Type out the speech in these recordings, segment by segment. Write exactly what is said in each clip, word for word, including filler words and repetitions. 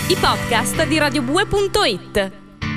i podcast di radio bue punto it.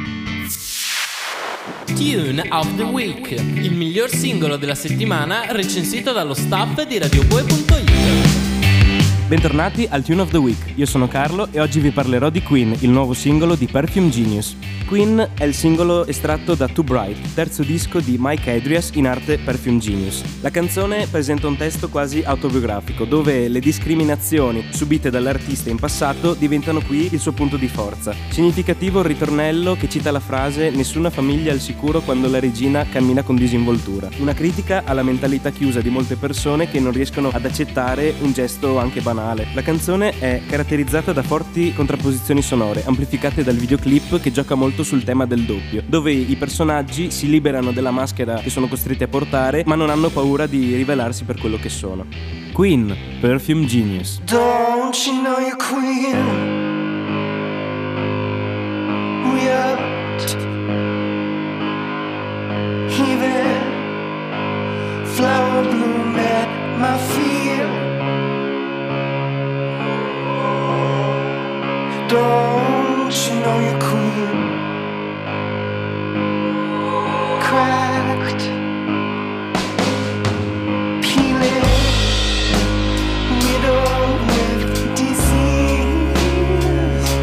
Tune of the Week, il miglior singolo della settimana recensito dallo staff di radio bue punto it. Bentornati al Tune of the Week, io sono Carlo e oggi vi parlerò di Queen, il nuovo singolo di Perfume Genius. Queen è il singolo estratto da Too Bright, terzo disco di Mike Adrias, in arte Perfume Genius. La canzone presenta un testo quasi autobiografico, dove le discriminazioni subite dall'artista in passato diventano qui il suo punto di forza. Significativo il ritornello che cita la frase "nessuna famiglia al sicuro quando la regina cammina con disinvoltura". Una critica alla mentalità chiusa di molte persone che non riescono ad accettare un gesto anche banale. La canzone è caratterizzata da forti contrapposizioni sonore, amplificate dal videoclip che gioca molto sul tema del doppio, dove i personaggi si liberano della maschera che sono costretti a portare, ma non hanno paura di rivelarsi per quello che sono. Queen, Perfume Genius. Don't you know you're Queen? We are even flower bloom at my feet. Don't you know you're Queen? Cracked, peeling, widow with disease.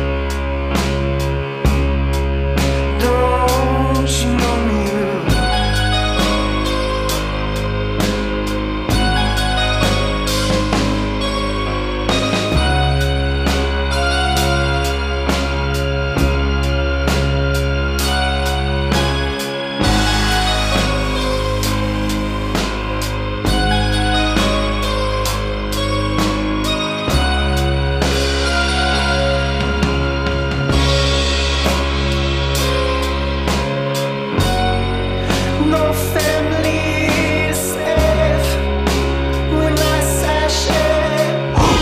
Don't you know you? No family safe when I sashay.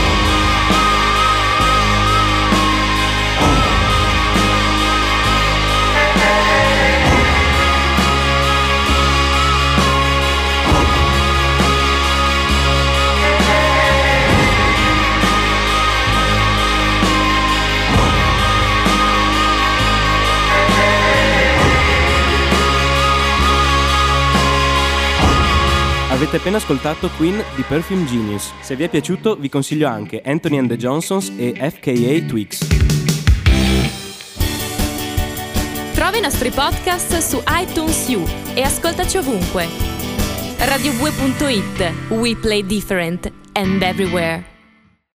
Avete appena ascoltato Queen di Perfume Genius. Se vi è piaciuto vi consiglio anche Anthony and the Johnsons e F K A Twigs. Trova i nostri podcast su iTunes U e ascoltaci ovunque. radio bue punto it. We play different and everywhere.